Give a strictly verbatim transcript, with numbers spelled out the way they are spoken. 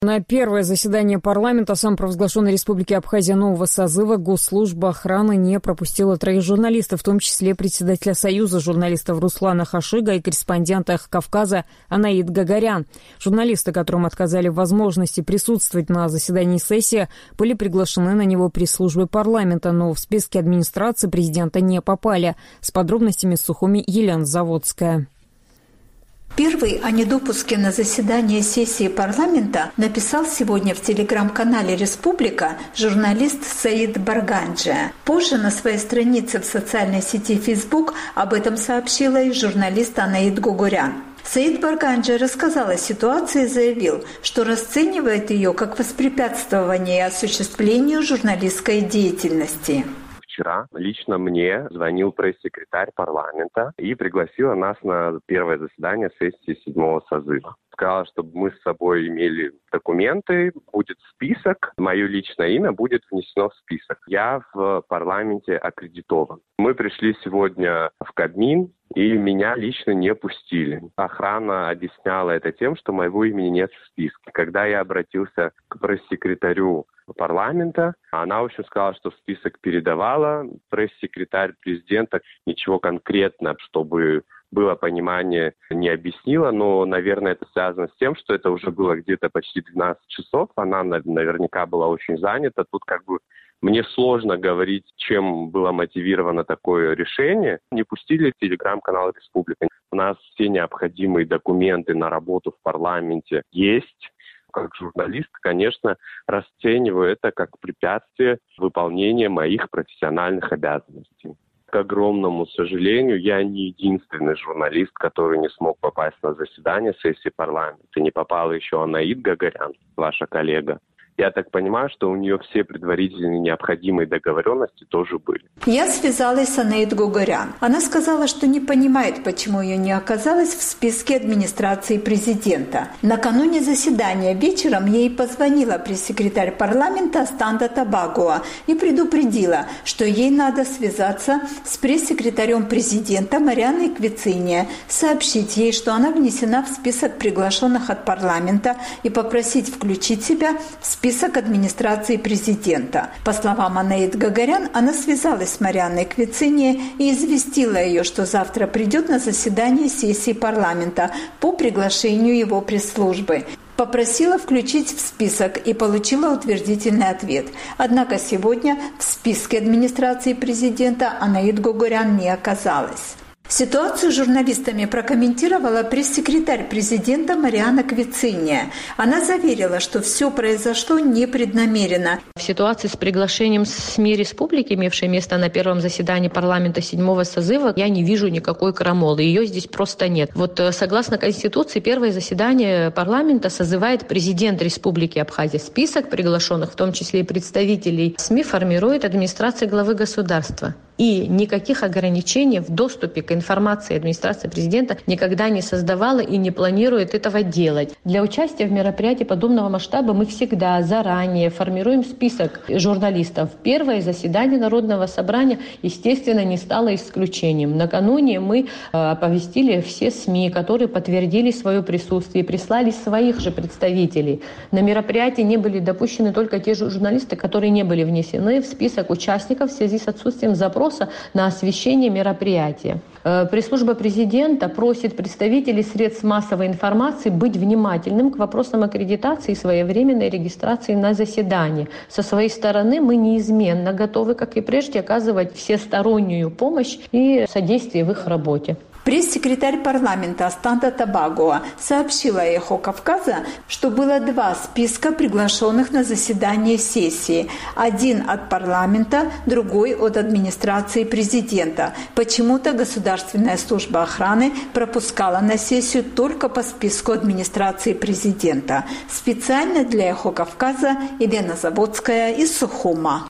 На первое заседание парламента самопровозглашенной Республики Абхазия нового созыва Госслужба охраны не пропустила троих журналистов, в том числе председателя Союза журналистов Руслана Хашига и корреспондента Кавказа Анаид Гагарян. Журналисты, которым отказали в возможности присутствовать на заседании сессии, были приглашены на него пресс-службой парламента, но в списке администрации президента не попали. С подробностями в Сухуми Елена Заводская. Первый о недопуске на заседание сессии парламента написал сегодня в телеграм-канале «Республика» журналист Саид Барганджи. Позже на своей странице в социальной сети Facebook об этом сообщила и журналист Анаид Гагарян. Саид Барганджи рассказал о ситуации и заявил, что расценивает ее как воспрепятствование осуществлению журналистской деятельности. Вчера лично мне звонил пресс-секретарь парламента и пригласила нас на первое заседание сессии седьмого созыва. Сказала, чтобы мы с собой имели документы, будет список, мое личное имя будет внесено в список. Я в парламенте аккредитован. Мы пришли сегодня в Кабмин, и меня лично не пустили. Охрана объясняла это тем, что моего имени нет в списке. Когда я обратился к пресс-секретарю парламента, она, в общем, сказала, что список передавала. Пресс-секретарь президента ничего конкретно, чтобы было понимание, не объяснила, но, наверное, это связано с тем, что это уже было где-то почти двенадцать часов, она наверняка была очень занята. Тут как бы мне сложно говорить, чем было мотивировано такое решение. Не пустили телеграм-канал «Республика». У нас все необходимые документы на работу в парламенте есть. Как журналист, конечно, расцениваю это как препятствие выполнения моих профессиональных обязанностей. К огромному сожалению, я не единственный журналист, который не смог попасть на заседание сессии парламента. Не попала еще Анаид Гагарян, ваша коллега. Я так понимаю, что у нее все предварительные необходимые договоренности тоже были. Я связалась с Анаид Гагарян. Она сказала, что не понимает, почему ее не оказалось в списке администрации президента. Накануне заседания вечером ей позвонила пресс-секретарь парламента Астанда Табагуа и предупредила, что ей надо связаться с пресс-секретарем президента Марианной Квицине, сообщить ей, что она внесена в список приглашенных от парламента и попросить включить себя в список список администрации президента. По словам Анаид Гагарян, она связалась с Марианной Квицине и известила ее, что завтра придет на заседание сессии парламента по приглашению его пресс-службы. Попросила включить в список и получила утвердительный ответ. Однако сегодня в списке администрации президента Анаид Гагарян не оказалась. Ситуацию с журналистами прокомментировала пресс-секретарь президента Марианна Квицине. Она заверила, что все произошло непреднамеренно. В ситуации с приглашением СМИ республики, имевшей место на первом заседании парламента седьмого созыва, я не вижу никакой крамолы. Ее здесь просто нет. Вот согласно Конституции, первое заседание парламента созывает президент Республики Абхазия. Список приглашенных, в том числе и представителей СМИ, формирует администрация главы государства. И никаких ограничений в доступе к информации администрации президента никогда не создавала и не планирует этого делать. Для участия в мероприятии подобного масштаба мы всегда заранее формируем список журналистов. Первое заседание Народного собрания, естественно, не стало исключением. Накануне мы оповестили все СМИ, которые подтвердили свое присутствие, прислали своих же представителей. На мероприятии не были допущены только те журналисты, которые не были внесены в список участников в связи с отсутствием запроса на освещение мероприятия. Пресс-служба президента просит представителей средств массовой информации быть внимательным к вопросам аккредитации и своевременной регистрации на заседании. Со своей стороны мы неизменно готовы, как и прежде, оказывать всестороннюю помощь и содействие в их работе. Пресс-секретарь парламента Астанда Табагуа сообщила «Эхо Кавказа», что было два списка приглашенных на заседание сессии. Один от парламента, другой от администрации президента. Почему-то Государственная служба охраны пропускала на сессию только по списку администрации президента. Специально для «Эхо Кавказа» Елена Заводская из Сухума.